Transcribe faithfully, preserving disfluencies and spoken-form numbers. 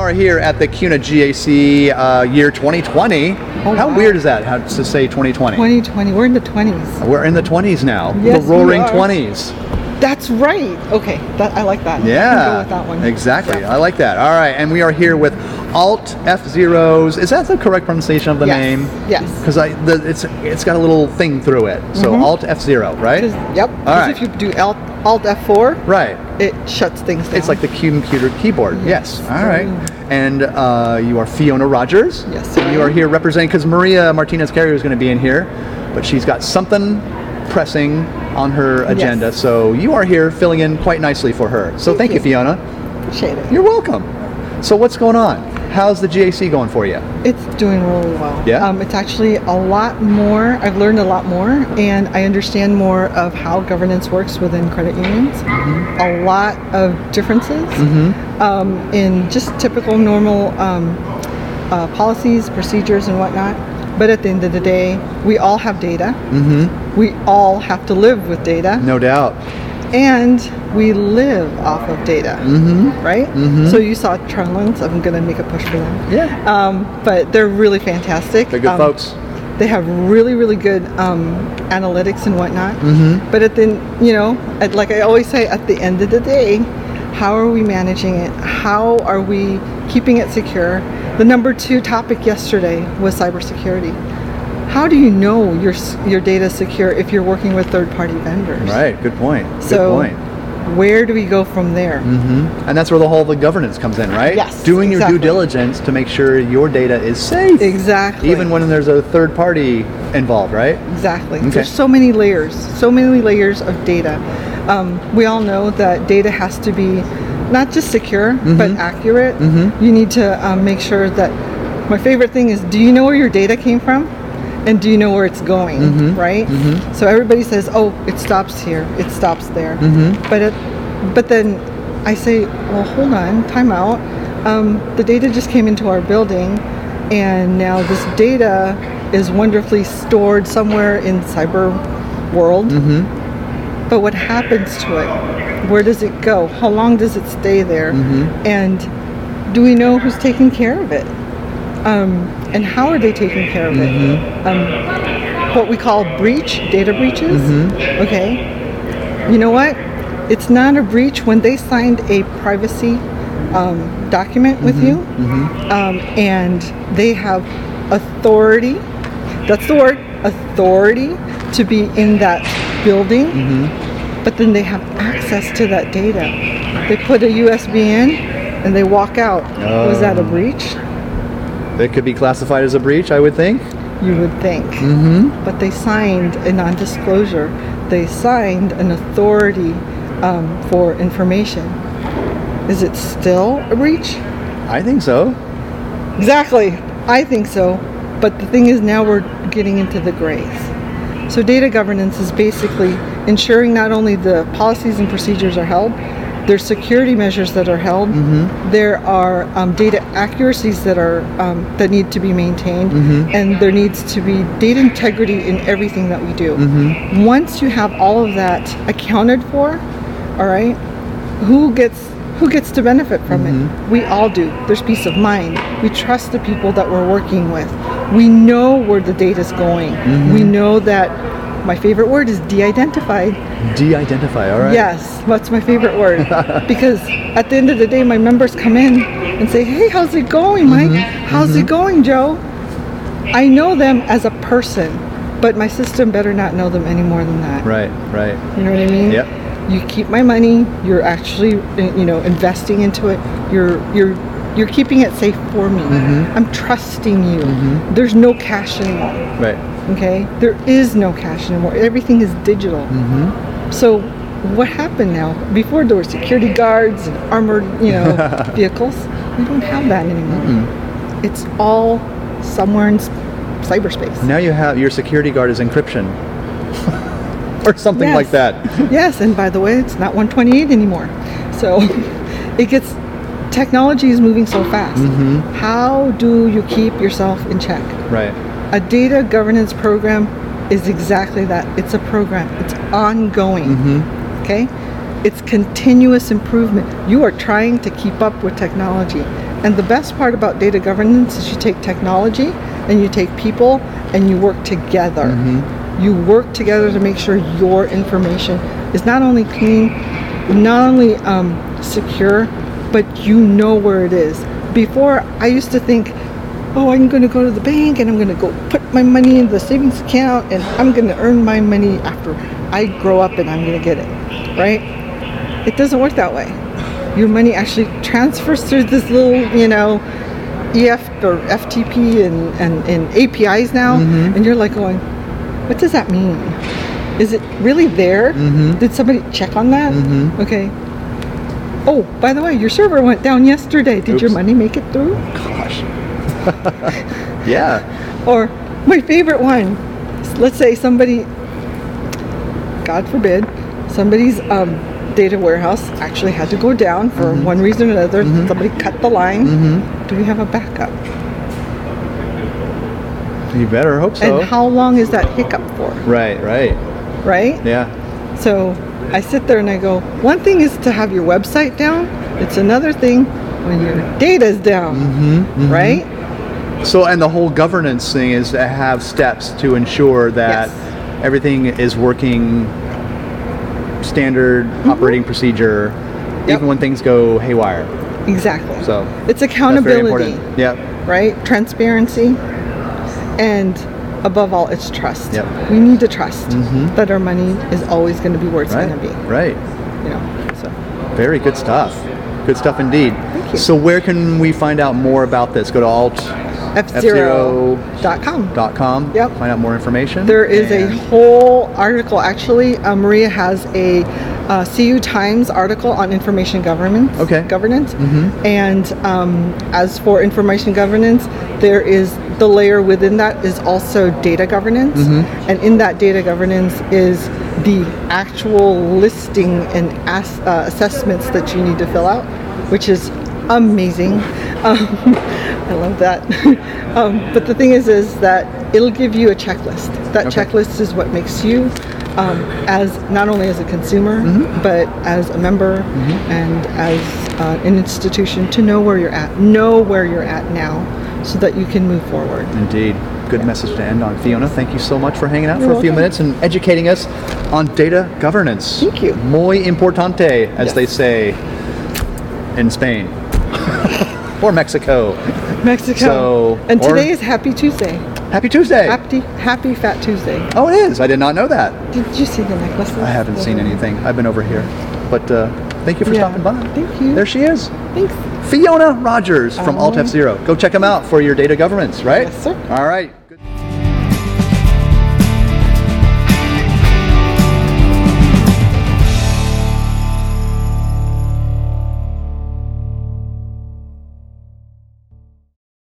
are here at the CUNA G A C uh, year twenty twenty. Oh, How wow. weird is that, how to say twenty twenty? twenty twenty, we're in the twenties. We're in the twenties now. Yes, the roaring we are. twenties. That's right. Okay, that I like that. Yeah, I can go with that one. exactly. Yeah. I like that. All right, and we are here with Alt F Zeros. Is that the correct pronunciation of the Yes. name? Yes. Because I, the, it's it's got a little thing through it. So Mhm. Alt F Zero, right? 'Cause- Yep. All Because right. if you do Alt, Alt F four, Right. it shuts things down. It's like the computer keyboard. Yes. Yes. All right. And uh, you are Fiona Rogers. Yes, And I you are am. here representing, because Maria Martinez Carrier is going to be in here, but she's got something pressing on her agenda. Yes. So you are here filling in quite nicely for her. So thank, Thank you, you. Fiona. Appreciate it. You're welcome. So what's going on? How's the G A C going for you? It's doing really well. Yeah? Um, it's actually a lot more. I've learned a lot more, and I understand more of how governance works within credit unions. Mm-hmm. A lot of differences um, in just typical, normal um, uh, policies, procedures, and whatnot. But at the end of the day, we all have data. Mm-hmm. We all have to live with data. No doubt. And we live off of data, Mm-hmm. right? Mhm. So you saw Trellins. I'm going to make a push for them. Yeah. Um, but they're really fantastic. They're good Um, folks. They have really, really good um, analytics and whatnot. Mm-hmm. But at the, you know, at, like I always say, at the end of the day, how are we managing it? How are we keeping it secure? The number two topic yesterday was cybersecurity. How do you know your s- your data is secure if you're working with third-party vendors? Right. Good point. Good So point. where do we go from there? Mm-hmm. And that's where the whole the governance comes in, right? Yes, Doing your exactly. due diligence to make sure your data is safe. Exactly. Even when there's a third party involved, right? Exactly. Okay. There's so many layers, so many layers of data. Um, we all know that data has to be not just secure, but accurate. Mhm. You need to um, make sure that, my favorite thing is, do you know where your data came from? And do you know where it's going, Mhm. right? Mhm. So everybody says, oh, it stops here, it stops there. Mhm. But it, but then I say, well, hold on, time out. Um, the data just came into our building, and now this data is wonderfully stored somewhere in cyber world. Mm-hmm. But what happens to it? Where does it go? How long does it stay there? Mhm. And do we know who's taking care of it? Um, and how are they taking care of it? Um, what we call breach, data breaches. Okay. You know what? It's not a breach when they signed a privacy um, document with you, um, and they have authority. That's the word, authority, to be in that building. But then they have access to that data. They put a U S B in and they walk out. Was that a breach? It could be classified as a breach, I would think. You would think. Mm-hmm. But they signed a non-disclosure. They signed an authority um, for information. Is it still a breach? I think so. Exactly. I think so. But the thing is, now we're getting into the grays. So data governance is basically ensuring not only the policies and procedures are held, there's security measures that are held, there are um, data accuracies that are um, that need to be maintained, and there needs to be data integrity in everything that we do. Once you have all of that accounted for, all right, who gets who gets to benefit from it? We all do. There's peace of mind. We trust the people that we're working with. We know where the data's going. We know that, my favorite word is de-identified. De-identify, all right. Yes, that's my favorite word. Because at the end of the day, my members come in and say, hey, how's it going, Mike? How's it going, Joe? I know them as a person, but my system better not know them any more than that. Right, right. You know what I mean? Yep. You keep my money. You're actually, you know, investing into it. You're you're you're keeping it safe for me. I'm trusting you. There's no cash anymore. Right. Okay? There is no cash anymore. Everything is digital. So what happened now? Before there were security guards and armored, you know, vehicles. We don't have that anymore. It's all somewhere in s- cyberspace. Now you have your security guard is encryption. Or something Yes. like that. Yes, and by the way, it's not one twenty-eight anymore. So it gets, technology is moving so fast. How do you keep yourself in check? Right. A data governance program is exactly that. It's a program. It's ongoing. Okay? It's continuous improvement. You are trying to keep up with technology. And the best part about data governance is you take technology and you take people and you work together. Mm-hmm. You work together to make sure your information is not only clean, not only um, secure, but you know where it is. Before, I used to think, oh, I'm going to go to the bank and I'm going to go put my money in the savings account and I'm going to earn my money after I grow up and I'm going to get it, right? It doesn't work that way. Your money actually transfers through this little, you know, E F or F T P and, and, and A P Is now, Mm-hmm. and you're like going, what does that mean? Is it really there? Mm-hmm. Did somebody check on that? Mm-hmm. Okay. Oh, by the way, your server went down yesterday. Did your Oops. money make it through? Gosh. Yeah. Or my favorite one, let's say somebody, God forbid, somebody's um, data warehouse actually had to go down for Mm-hmm. one reason or another. Mm-hmm. Somebody cut the line. Mm-hmm. Do we have a backup? You better hope so. And how long is that hiccup for? Right, right. Right? Yeah. So I sit there and I go, one thing is to have your website down. It's another thing when your data's down, Mm-hmm, mm-hmm. right? So, and the whole governance thing is to have steps to ensure that Yes. everything is working standard operating procedure, Mm-hmm. Yep. even when things go haywire. Exactly. So it's that's very accountability, important. Yep. right? Transparency, and above all, it's trust. Yep. We need to trust Mhm. that our money is always going to be where it's Right. going to be. Right. You know. So Very good stuff. Good stuff indeed. Thank you. So where can we find out more about this? Go to alt F zero dot com. dot com. Yep. Find out more information. There is a And- whole article. Actually, uh, Maria has a uh, C U Times article on information governance. Okay. Governance. Mhm. And um, as for information governance, there is the layer within that is also data governance, Mhm. and in that data governance is the actual listing and ass, uh, assessments that you need to fill out, which is amazing. Um, I love that. um, but the thing is, is that it'll give you a checklist. That Okay. checklist is what makes you, um, as not only as a consumer, Mm-hmm. but as a member and as uh, an institution to know where you're at. Know where you're at now, so that you can move forward. Indeed. Good message to end on. Fiona, thank you so much for hanging out You're for a few welcome. minutes and educating us on data governance. Thank you. Muy importante, as Yes. they say in Spain or Mexico. Mexico. So, and or- today is Happy Tuesday. Happy Tuesday. Happy Happy Fat Tuesday. Oh, it is. I did not know that. Did you see the necklaces? I haven't seen anything. I've been over here. But uh, thank you for Yeah. stopping by. Thank you. There she is. Thanks. Fiona Rogers from Oh. Alt F Zero. Go check them out for your data governance, right? Yes, sir. All right.